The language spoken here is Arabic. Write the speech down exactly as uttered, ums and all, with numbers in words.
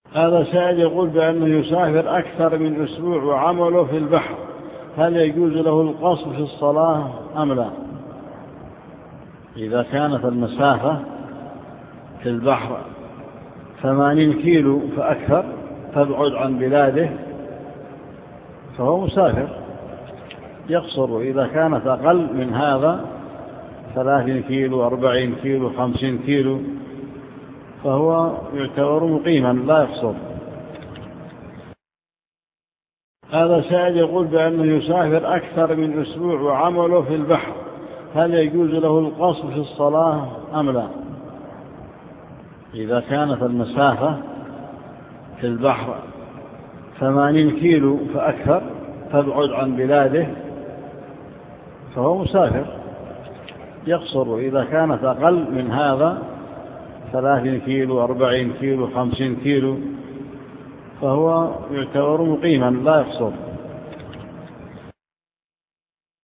هذا سائل يقول بأنه يسافر أكثر من أسبوع وعمله في البحر، هل يجوز له القصر في الصلاة أم لا؟ إذا كانت المسافة في البحر ثمانين كيلو فأكثر تبعد عن بلاده فهو مسافر يقصر. إذا كانت أقل من هذا ثلاثين كيلو أربعين كيلو خمسين كيلو فهو يعتبر مقيما لا يقصر. هذا سائل يقول بأنه يسافر أكثر من أسبوع وعمله في البحر، هل يجوز له القصر في الصلاة أم لا؟ إذا كانت المسافة في البحر ثمانين كيلو فأكثر تبعد عن بلاده فهو مسافر يقصر. إذا كانت أقل من هذا ثلاثين كيلو أربعين كيلو خمسين كيلو فهو يعتبر مقيما لا يقصر.